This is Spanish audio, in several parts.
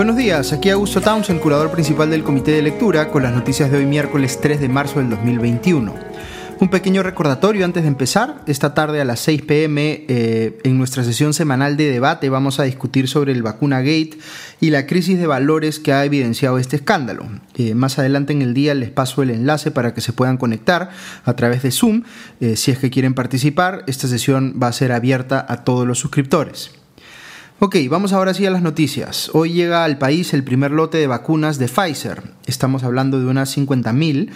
Buenos días, aquí Augusto Townsend, curador principal del Comité de Lectura, con las noticias de hoy miércoles 3 de marzo del 2021. Un pequeño recordatorio antes de empezar. Esta tarde a las 6 p.m. En nuestra sesión semanal de debate vamos a discutir sobre el Vacuna Gate y la crisis de valores que ha evidenciado este escándalo. Más adelante en el día les paso el enlace para que se puedan conectar a través de Zoom. Si es que quieren participar, esta sesión va a ser abierta a todos los suscriptores. Ok, vamos ahora sí a las noticias. Hoy llega al país el primer lote de vacunas de Pfizer. Estamos hablando de unas 50.000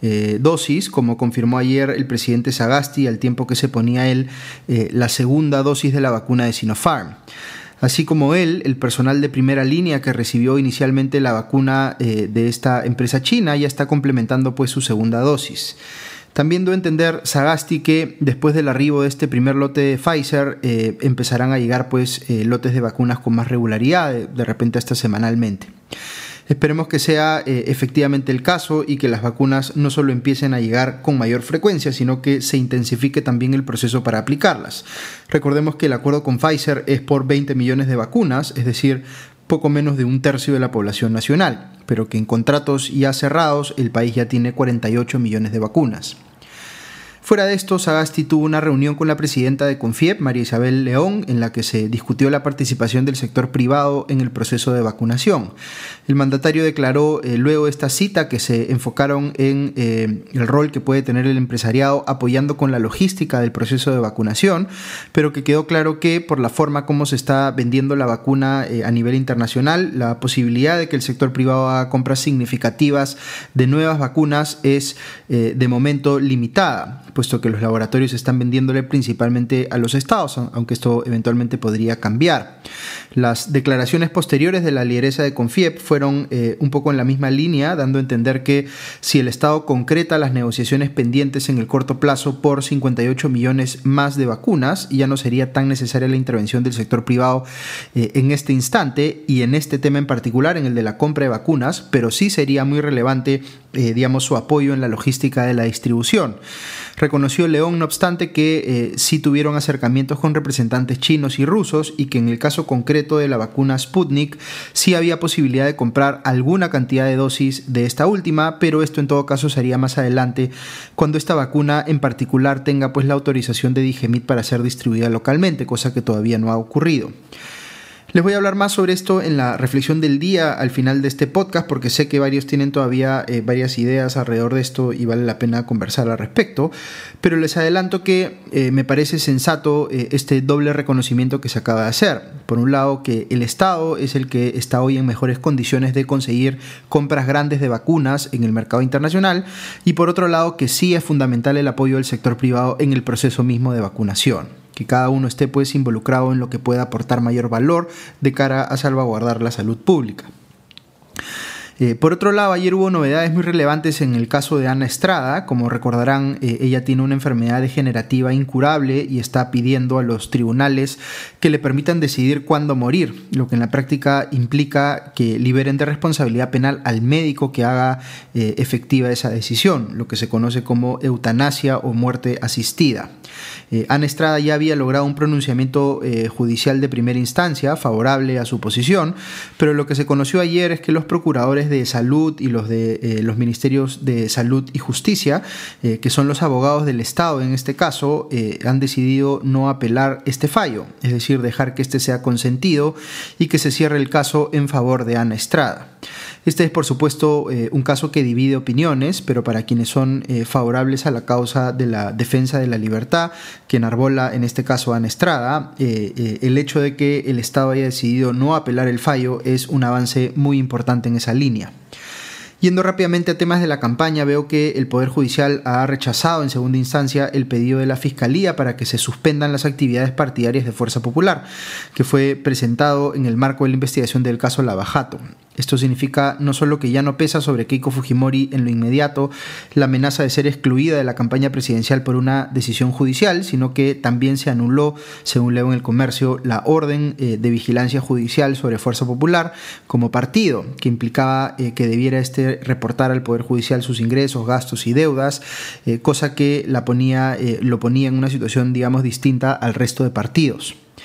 dosis, como confirmó ayer el presidente Sagasti, al tiempo que se ponía él la segunda dosis de la vacuna de Sinopharm. Así como él, el personal de primera línea que recibió inicialmente la vacuna de esta empresa china ya está complementando pues su segunda dosis. También dio a entender Sagasti que después del arribo de este primer lote de Pfizer empezarán a llegar pues lotes de vacunas con más regularidad, de repente hasta semanalmente. Esperemos que sea efectivamente el caso y que las vacunas no solo empiecen a llegar con mayor frecuencia, sino que se intensifique también el proceso para aplicarlas. Recordemos que el acuerdo con Pfizer es por 20 millones de vacunas, es decir, poco menos de un tercio de la población nacional, pero que en contratos ya cerrados el país ya tiene 48 millones de vacunas. Fuera de esto, Sagasti tuvo una reunión con la presidenta de CONFIEP, María Isabel León, en la que se discutió la participación del sector privado en el proceso de vacunación. El mandatario declaró luego de esta cita que se enfocaron en el rol que puede tener el empresariado apoyando con la logística del proceso de vacunación, pero que quedó claro que por la forma como se está vendiendo la vacuna a nivel internacional, la posibilidad de que el sector privado haga compras significativas de nuevas vacunas es de momento limitada, puesto que los laboratorios están vendiéndole principalmente a los estados, aunque esto eventualmente podría cambiar. Las declaraciones posteriores de la lideresa de CONFIEP fueron un poco en la misma línea, dando a entender que si el Estado concreta las negociaciones pendientes en el corto plazo por 58 millones más de vacunas, ya no sería tan necesaria la intervención del sector privado en este instante y en este tema en particular, en el de la compra de vacunas, pero sí sería muy relevante su apoyo en la logística de la distribución. Reconoció León, no obstante, que sí tuvieron acercamientos con representantes chinos y rusos y que en el caso concreto de la vacuna Sputnik sí había posibilidad de comprar alguna cantidad de dosis de esta última, pero esto en todo caso sería más adelante cuando esta vacuna en particular tenga pues la autorización de DIGEMIT para ser distribuida localmente, cosa que todavía no ha ocurrido. Les voy a hablar más sobre esto en la reflexión del día al final de este podcast, porque sé que varios tienen todavía varias ideas alrededor de esto y vale la pena conversar al respecto, pero les adelanto que me parece sensato este doble reconocimiento que se acaba de hacer. Por un lado, que el Estado es el que está hoy en mejores condiciones de conseguir compras grandes de vacunas en el mercado internacional, y por otro lado, que sí es fundamental el apoyo del sector privado en el proceso mismo de vacunación. Que cada uno esté pues involucrado en lo que pueda aportar mayor valor de cara a salvaguardar la salud pública. Por otro lado, ayer hubo novedades muy relevantes en el caso de Ana Estrada. Como recordarán, ella tiene una enfermedad degenerativa incurable y está pidiendo a los tribunales que le permitan decidir cuándo morir, lo que en la práctica implica que liberen de responsabilidad penal al médico que haga efectiva esa decisión, lo que se conoce como eutanasia o muerte asistida. Ana Estrada ya había logrado un pronunciamiento judicial de primera instancia favorable a su posición, pero lo que se conoció ayer es que los procuradores de salud y los de los ministerios de salud y justicia, que son los abogados del Estado en este caso, han decidido no apelar este fallo, es decir, dejar que este sea consentido y que se cierre el caso en favor de Ana Estrada. Este es, por supuesto, un caso que divide opiniones, pero para quienes son favorables a la causa de la defensa de la libertad, que enarbola en este caso Ana Estrada, el hecho de que el Estado haya decidido no apelar el fallo es un avance muy importante en esa línea. Yendo rápidamente a temas de la campaña, veo que el Poder Judicial ha rechazado en segunda instancia el pedido de la Fiscalía para que se suspendan las actividades partidarias de Fuerza Popular, que fue presentado en el marco de la investigación del caso Lava Jato. Esto significa no solo que ya no pesa sobre Keiko Fujimori en lo inmediato la amenaza de ser excluida de la campaña presidencial por una decisión judicial, sino que también se anuló, según leo en El Comercio, la orden de vigilancia judicial sobre Fuerza Popular como partido, que implicaba que debiera reportar al Poder Judicial sus ingresos, gastos y deudas, cosa que lo ponía en una situación, digamos, distinta al resto de partidos.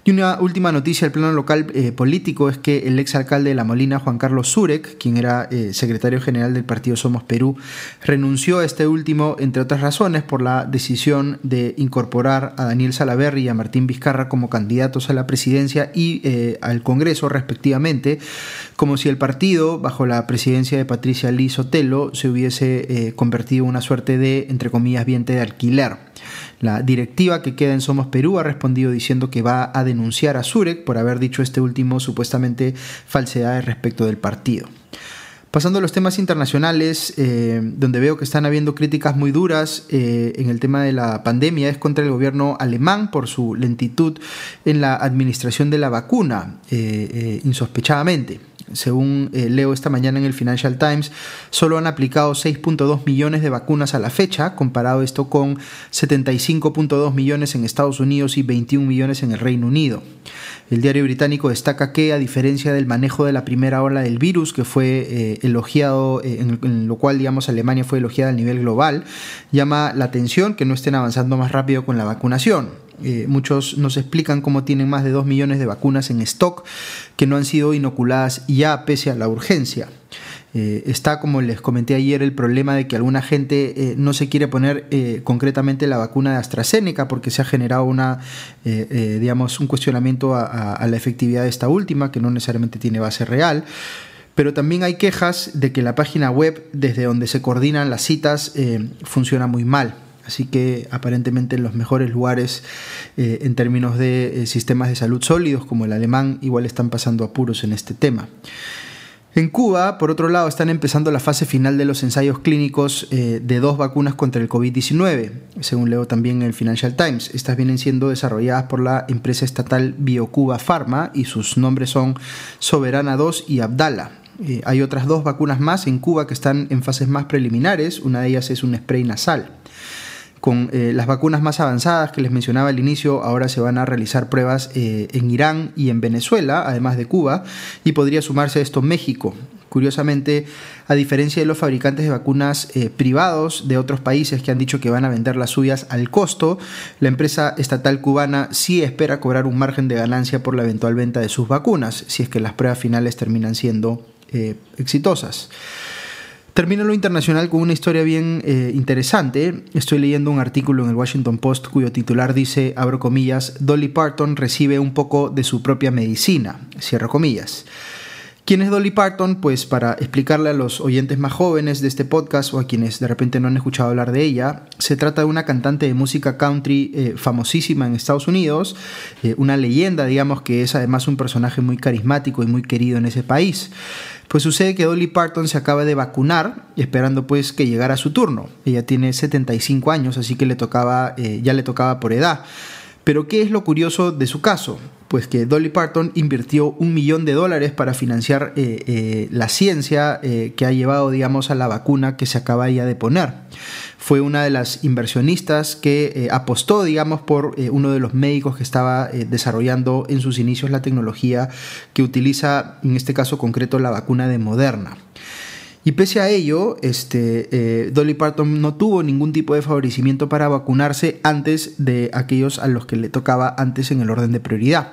Y una última noticia al plano local político es que el exalcalde de La Molina, Juan Carlos Zurek, quien era secretario general del partido Somos Perú, renunció a este último, entre otras razones, por la decisión de incorporar a Daniel Salaverry y a Martín Vizcarra como candidatos a la presidencia y al Congreso, respectivamente, como si el partido, bajo la presidencia de Patricia Lee Sotelo, se hubiese convertido en una suerte de, entre comillas, vientre de alquiler. La directiva que queda en Somos Perú ha respondido diciendo que va a denunciar a Zurek por haber dicho este último supuestamente falsedades respecto del partido. Pasando a los temas internacionales, donde veo que están habiendo críticas muy duras en el tema de la pandemia, es contra el gobierno alemán por su lentitud en la administración de la vacuna, insospechadamente. Según leo esta mañana en el Financial Times, solo han aplicado 6.2 millones de vacunas a la fecha, comparado esto con 75.2 millones en Estados Unidos y 21 millones en el Reino Unido. El diario británico destaca que, a diferencia del manejo de la primera ola del virus, que fue elogiado, en lo cual, digamos, Alemania fue elogiada a nivel global, llama la atención que no estén avanzando más rápido con la vacunación. Muchos nos explican cómo tienen más de 2 millones de vacunas en stock que no han sido inoculadas ya pese a la urgencia. Está, como les comenté ayer, el problema de que alguna gente no se quiere poner concretamente la vacuna de AstraZeneca porque se ha generado un cuestionamiento a la efectividad de esta última, que no necesariamente tiene base real. Pero también hay quejas de que la página web desde donde se coordinan las citas funciona muy mal. Así que aparentemente en los mejores lugares en términos de sistemas de salud sólidos como el alemán igual están pasando apuros en este tema. En Cuba, por otro lado, están empezando la fase final de los ensayos clínicos de 2 vacunas contra el COVID-19, según leo también en el Financial Times. Estas vienen siendo desarrolladas por la empresa estatal BioCuba Pharma y sus nombres son Soberana 2 y Abdala. Hay otras 2 vacunas más en Cuba que están en fases más preliminares. Una de ellas es un spray nasal. Con las vacunas más avanzadas que les mencionaba al inicio, ahora se van a realizar pruebas en Irán y en Venezuela, además de Cuba, y podría sumarse a esto México. Curiosamente, a diferencia de los fabricantes de vacunas privados de otros países que han dicho que van a vender las suyas al costo, la empresa estatal cubana sí espera cobrar un margen de ganancia por la eventual venta de sus vacunas, si es que las pruebas finales terminan siendo exitosas. Termino lo internacional con una historia bien interesante. Estoy leyendo un artículo en el Washington Post cuyo titular dice, abro comillas, Dolly Parton recibe un poco de su propia medicina, cierro comillas. ¿Quién es Dolly Parton? Pues para explicarle a los oyentes más jóvenes de este podcast o a quienes de repente no han escuchado hablar de ella, se trata de una cantante de música country famosísima en Estados Unidos, una leyenda, digamos, que es además un personaje muy carismático y muy querido en ese país. Pues sucede que Dolly Parton se acaba de vacunar, esperando pues que llegara su turno. Ella tiene 75 años, así que ya le tocaba por edad. Pero ¿qué es lo curioso de su caso? Pues que Dolly Parton invirtió $1 millón para financiar la ciencia que ha llevado, digamos, a la vacuna que se acaba ya de poner. Fue una de las inversionistas que apostó, digamos, por uno de los médicos que estaba desarrollando en sus inicios la tecnología que utiliza, en este caso concreto, la vacuna de Moderna. Y pese a ello, Dolly Parton no tuvo ningún tipo de favorecimiento para vacunarse antes de aquellos a los que le tocaba antes en el orden de prioridad.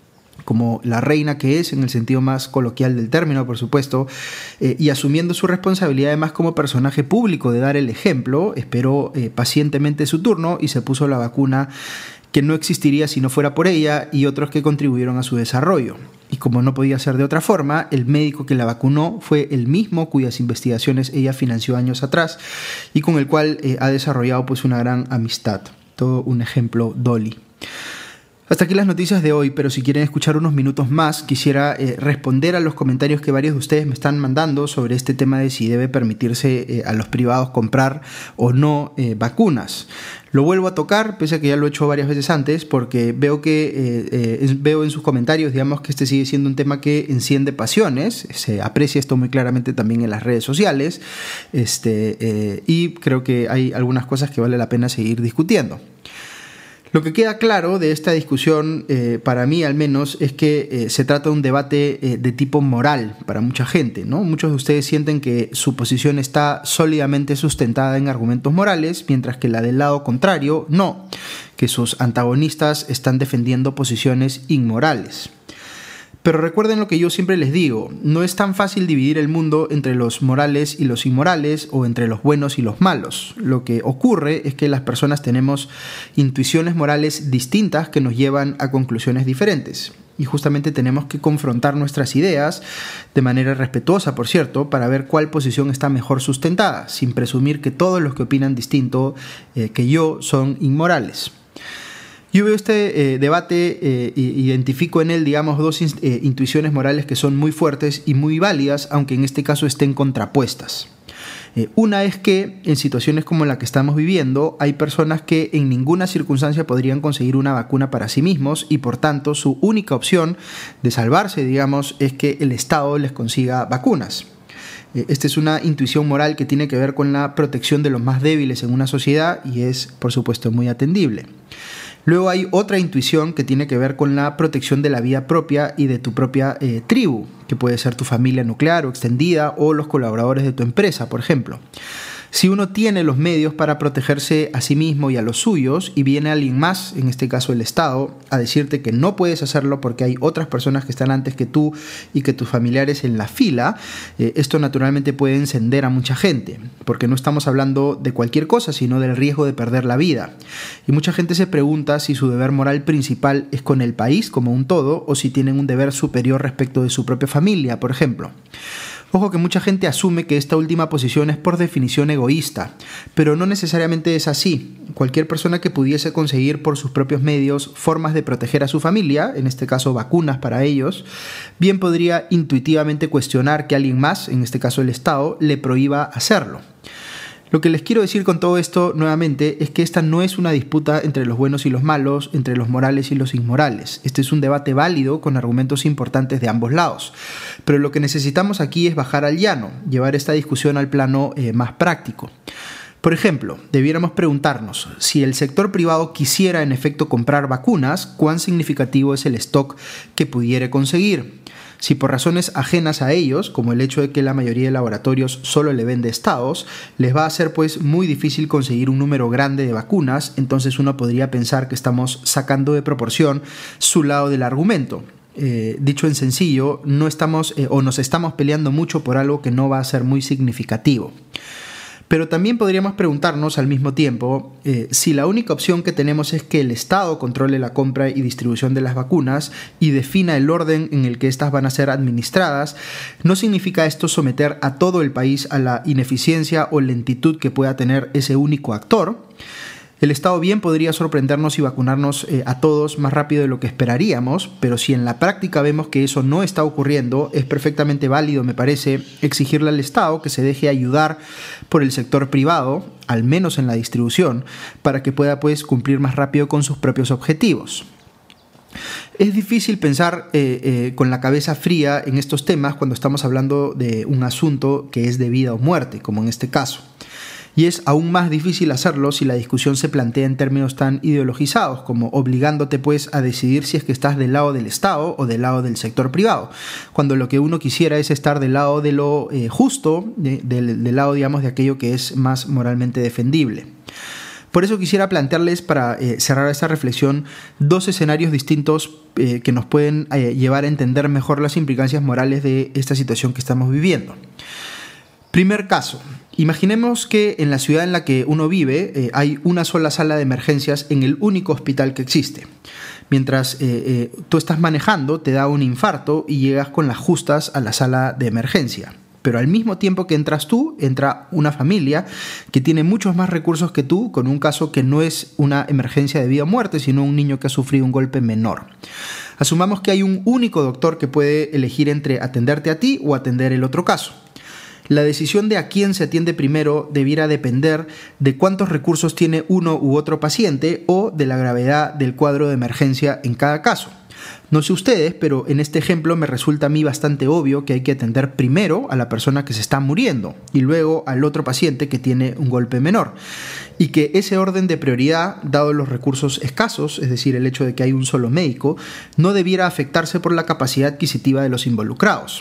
Como la reina que es, en el sentido más coloquial del término, por supuesto, y asumiendo su responsabilidad además como personaje público de dar el ejemplo, esperó pacientemente su turno y se puso la vacuna que no existiría si no fuera por ella y otros que contribuyeron a su desarrollo. Y como no podía ser de otra forma, el médico que la vacunó fue el mismo cuyas investigaciones ella financió años atrás y con el cual ha desarrollado pues una gran amistad. Todo un ejemplo, Dolly. Hasta aquí las noticias de hoy, pero si quieren escuchar unos minutos más, quisiera responder a los comentarios que varios de ustedes me están mandando sobre este tema de si debe permitirse a los privados comprar o no vacunas. Lo vuelvo a tocar, pese a que ya lo he hecho varias veces antes, porque veo en sus comentarios, digamos, que este sigue siendo un tema que enciende pasiones. Se aprecia esto muy claramente también en las redes sociales, y creo que hay algunas cosas que vale la pena seguir discutiendo. Lo que queda claro de esta discusión, para mí al menos, es que se trata de un debate de tipo moral para mucha gente, ¿no? Muchos de ustedes sienten que su posición está sólidamente sustentada en argumentos morales, mientras que la del lado contrario no, que sus antagonistas están defendiendo posiciones inmorales. Pero recuerden lo que yo siempre les digo, no es tan fácil dividir el mundo entre los morales y los inmorales o entre los buenos y los malos. Lo que ocurre es que las personas tenemos intuiciones morales distintas que nos llevan a conclusiones diferentes. Y justamente tenemos que confrontar nuestras ideas de manera respetuosa, por cierto, para ver cuál posición está mejor sustentada, sin presumir que todos los que opinan distinto que yo son inmorales. Yo veo este debate, identifico en él, digamos, dos intuiciones morales que son muy fuertes y muy válidas, aunque en este caso estén contrapuestas. Una es que en situaciones como la que estamos viviendo hay personas que en ninguna circunstancia podrían conseguir una vacuna para sí mismos y por tanto su única opción de salvarse, digamos, es que el Estado les consiga vacunas. Esta es una intuición moral que tiene que ver con la protección de los más débiles en una sociedad y es, por supuesto, muy atendible. Luego hay otra intuición que tiene que ver con la protección de la vida propia y de tu propia tribu, que puede ser tu familia nuclear o extendida o los colaboradores de tu empresa, por ejemplo. Si uno tiene los medios para protegerse a sí mismo y a los suyos y viene alguien más, en este caso el Estado, a decirte que no puedes hacerlo porque hay otras personas que están antes que tú y que tus familiares en la fila, esto naturalmente puede encender a mucha gente, porque no estamos hablando de cualquier cosa, sino del riesgo de perder la vida. Y mucha gente se pregunta si su deber moral principal es con el país como un todo o si tienen un deber superior respecto de su propia familia, por ejemplo. Ojo que mucha gente asume que esta última posición es por definición egoísta, pero no necesariamente es así. Cualquier persona que pudiese conseguir por sus propios medios formas de proteger a su familia, en este caso vacunas para ellos, bien podría intuitivamente cuestionar que alguien más, en este caso el Estado, le prohíba hacerlo. Lo que les quiero decir con todo esto nuevamente es que esta no es una disputa entre los buenos y los malos, entre los morales y los inmorales. Este es un debate válido con argumentos importantes de ambos lados. Pero lo que necesitamos aquí es bajar al llano, llevar esta discusión al plano más práctico. Por ejemplo, debiéramos preguntarnos, si el sector privado quisiera en efecto comprar vacunas, ¿cuán significativo es el stock que pudiera conseguir? Si por razones ajenas a ellos, como el hecho de que la mayoría de laboratorios solo le vende estados, les va a ser pues muy difícil conseguir un número grande de vacunas, entonces uno podría pensar que estamos sacando de proporción su lado del argumento. Dicho en sencillo, no estamos o nos estamos peleando mucho por algo que no va a ser muy significativo. Pero también podríamos preguntarnos al mismo tiempo si la única opción que tenemos es que el Estado controle la compra y distribución de las vacunas y defina el orden en el que éstas van a ser administradas, ¿no significa esto someter a todo el país a la ineficiencia o lentitud que pueda tener ese único actor? El Estado bien podría sorprendernos y vacunarnos a todos más rápido de lo que esperaríamos, pero si en la práctica vemos que eso no está ocurriendo, es perfectamente válido, me parece, exigirle al Estado que se deje ayudar por el sector privado, al menos en la distribución, para que pueda pues cumplir más rápido con sus propios objetivos. Es difícil pensar con la cabeza fría en estos temas cuando estamos hablando de un asunto que es de vida o muerte, como en este caso. Y es aún más difícil hacerlo si la discusión se plantea en términos tan ideologizados, como obligándote pues a decidir si es que estás del lado del Estado o del lado del sector privado, cuando lo que uno quisiera es estar del lado de lo justo, del lado, digamos, de aquello que es más moralmente defendible. Por eso quisiera plantearles, para cerrar esta reflexión, dos escenarios distintos que nos pueden llevar a entender mejor las implicancias morales de esta situación que estamos viviendo. Primer caso. Imaginemos que en la ciudad en la que uno vive hay una sola sala de emergencias en el único hospital que existe. Mientras tú estás manejando, te da un infarto y llegas con las justas a la sala de emergencia. Pero al mismo tiempo que entras tú, entra una familia que tiene muchos más recursos que tú, con un caso que no es una emergencia de vida o muerte, sino un niño que ha sufrido un golpe menor. Asumamos que hay un único doctor que puede elegir entre atenderte a ti o atender el otro caso. La decisión de a quién se atiende primero debiera depender de cuántos recursos tiene uno u otro paciente o de la gravedad del cuadro de emergencia en cada caso. No sé ustedes, pero en este ejemplo me resulta a mí bastante obvio que hay que atender primero a la persona que se está muriendo y luego al otro paciente que tiene un golpe menor. Y que ese orden de prioridad, dado los recursos escasos, es decir, el hecho de que hay un solo médico, no debiera afectarse por la capacidad adquisitiva de los involucrados.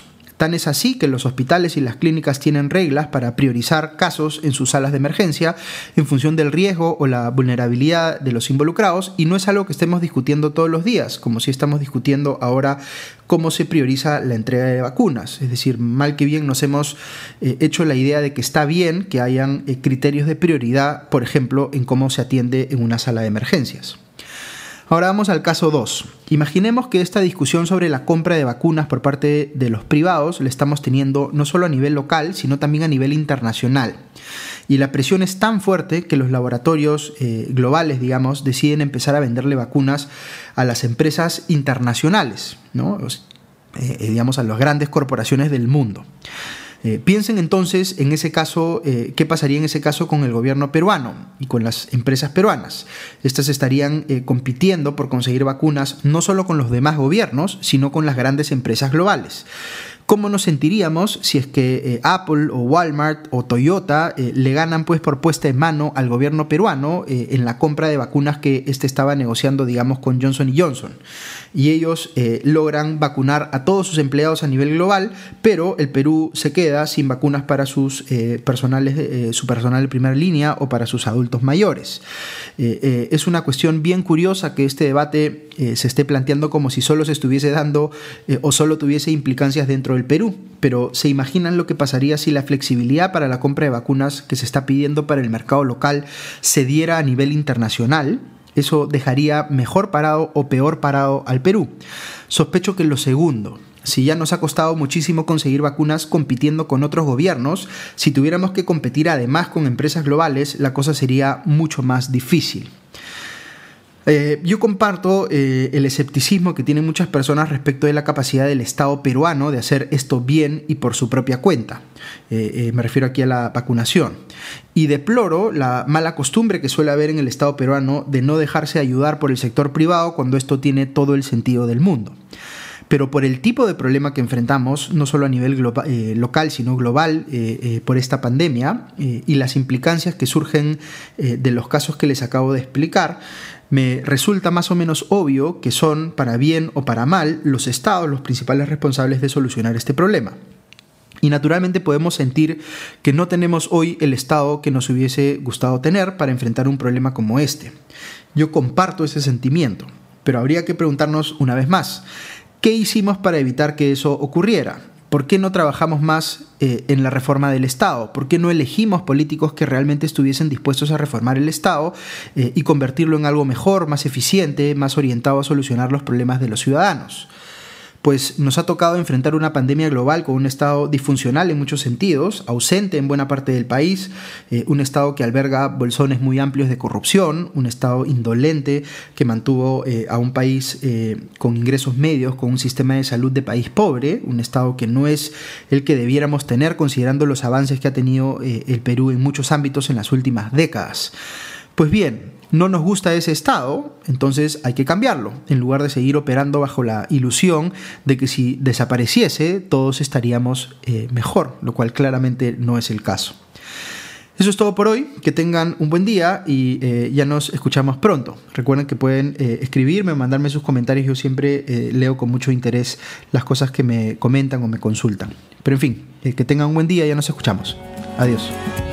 Tan es así que los hospitales y las clínicas tienen reglas para priorizar casos en sus salas de emergencia en función del riesgo o la vulnerabilidad de los involucrados, y no es algo que estemos discutiendo todos los días, como si estamos discutiendo ahora cómo se prioriza la entrega de vacunas. Es decir, mal que bien nos hemos hecho la idea de que está bien que hayan criterios de prioridad, por ejemplo, en cómo se atiende en una sala de emergencias. Ahora vamos al caso 2. Imaginemos que esta discusión sobre la compra de vacunas por parte de los privados la estamos teniendo no solo a nivel local, sino también a nivel internacional. Y la presión es tan fuerte que los laboratorios globales, digamos, deciden empezar a venderle vacunas a las empresas internacionales, ¿no? Digamos, a las grandes corporaciones del mundo. Piensen entonces en ese caso, qué pasaría en ese caso con el gobierno peruano y con las empresas peruanas. Estas estarían compitiendo por conseguir vacunas no solo con los demás gobiernos, sino con las grandes empresas globales. ¿Cómo nos sentiríamos si es que Apple o Walmart o Toyota le ganan pues por puesta en mano al gobierno peruano en la compra de vacunas que estaba negociando, digamos, con Johnson & Johnson? Y ellos logran vacunar a todos sus empleados a nivel global, pero el Perú se queda sin vacunas para sus su personal de primera línea o para sus adultos mayores. Es una cuestión bien curiosa que este debate se esté planteando como si solo se estuviese dando o solo tuviese implicancias dentro del Perú, pero ¿se imaginan lo que pasaría si la flexibilidad para la compra de vacunas que se está pidiendo para el mercado local se diera a nivel internacional? Eso dejaría mejor parado o peor parado al Perú. Sospecho que lo segundo. Si ya nos ha costado muchísimo conseguir vacunas compitiendo con otros gobiernos, si tuviéramos que competir además con empresas globales, la cosa sería mucho más difícil. Yo comparto el escepticismo que tienen muchas personas respecto de la capacidad del Estado peruano de hacer esto bien y por su propia cuenta. Me refiero aquí a la vacunación. Y deploro la mala costumbre que suele haber en el Estado peruano de no dejarse ayudar por el sector privado cuando esto tiene todo el sentido del mundo. Pero por el tipo de problema que enfrentamos, no solo a nivel local, sino global, por esta pandemia y las implicancias que surgen de los casos que les acabo de explicar, me resulta más o menos obvio que son, para bien o para mal, los estados los principales responsables de solucionar este problema. Y naturalmente podemos sentir que no tenemos hoy el Estado que nos hubiese gustado tener para enfrentar un problema como este. Yo comparto ese sentimiento, pero habría que preguntarnos una vez más, ¿qué hicimos para evitar que eso ocurriera? ¿Por qué no trabajamos más en la reforma del Estado? ¿Por qué no elegimos políticos que realmente estuviesen dispuestos a reformar el Estado y convertirlo en algo mejor, más eficiente, más orientado a solucionar los problemas de los ciudadanos? Pues nos ha tocado enfrentar una pandemia global con un Estado disfuncional en muchos sentidos, ausente en buena parte del país, un Estado que alberga bolsones muy amplios de corrupción, un Estado indolente que mantuvo a un país con ingresos medios, con un sistema de salud de país pobre, un Estado que no es el que debiéramos tener considerando los avances que ha tenido el Perú en muchos ámbitos en las últimas décadas. Pues bien, no nos gusta ese estado, entonces hay que cambiarlo, en lugar de seguir operando bajo la ilusión de que si desapareciese todos estaríamos mejor, lo cual claramente no es el caso. Eso es todo por hoy, que tengan un buen día y ya nos escuchamos pronto. Recuerden que pueden escribirme, mandarme sus comentarios, yo siempre leo con mucho interés las cosas que me comentan o me consultan. Pero en fin, que tengan un buen día y ya nos escuchamos. Adiós.